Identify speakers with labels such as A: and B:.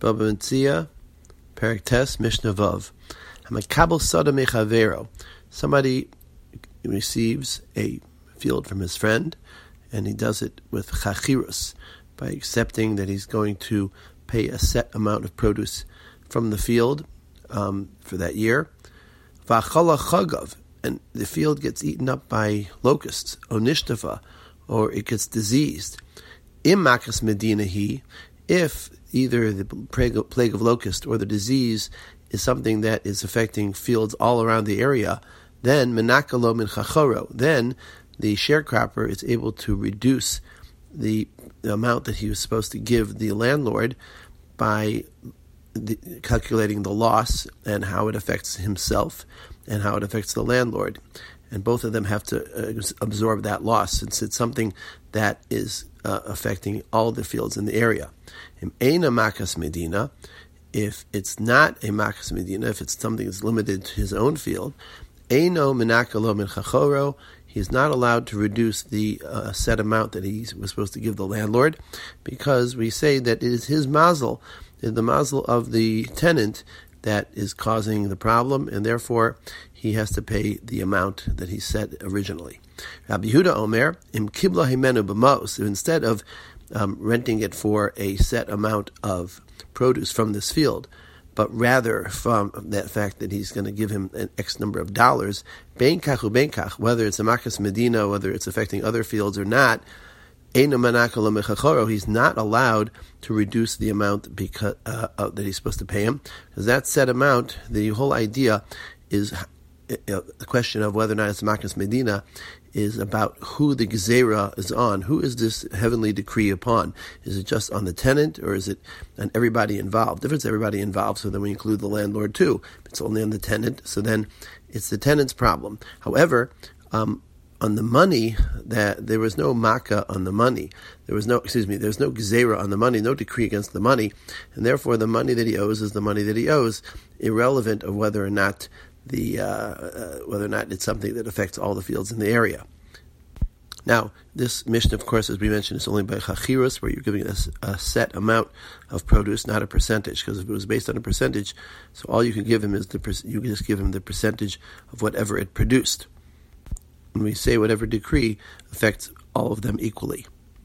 A: Baba Metzia, Perek Tes, Mishnah Vav. Hamakabel Sada Mechavero. Somebody receives a field from his friend, and he does it with chachirus, by accepting that he's going to pay a set amount of produce from the field for that year. V'achala chagav, and the field gets eaten up by locusts, onishtafa, or it gets diseased. Im makas medina he, if either the plague of locust or the disease is something that is affecting fields all around the area, then menakalo min chachoro, then the sharecropper is able to reduce the amount that he was supposed to give the landlord by calculating the loss and how it affects himself and how it affects the landlord. And both of them have to absorb that loss, since it's something that is affecting all the fields in the area. Eina makas medina, if it's not a makas medina, if it's something that's limited to his own field, eino menakalo min chachoro, he is not allowed to reduce the set amount that he was supposed to give the landlord, because we say that it is his mazel, the mazel of the tenant, that is causing the problem, and therefore he has to pay the amount that he set originally. Rabbi Yehuda Omer, im kibla himenu b'mos, instead of renting it for a set amount of produce from this field, but rather from that fact that he's going to give him an X number of dollars, bein kach ubein, whether it's a makas medina, whether it's affecting other fields or not, he's not allowed to reduce the amount because that he's supposed to pay him, because that set amount, the whole idea is the question of whether or not it's makas medina is about who the gezerah is on. Who is this heavenly decree upon? Is it just on the tenant, or is it on everybody involved? If it's everybody involved, so then we include the landlord too. If it's only on the tenant, so then it's the tenant's problem. However, on the money, that there was no makkah on the money. There's no gezerah on the money, no decree against the money, and therefore the money that he owes is the money that he owes, irrelevant of whether or not it's something that affects all the fields in the area. Now, this Mishnah, of course, as we mentioned, is only by chachirus, where you're giving us a set amount of produce, not a percentage. Because if it was based on a percentage, so all you can give him is you can just give him the percentage of whatever it produced. When we say whatever decree affects all of them equally.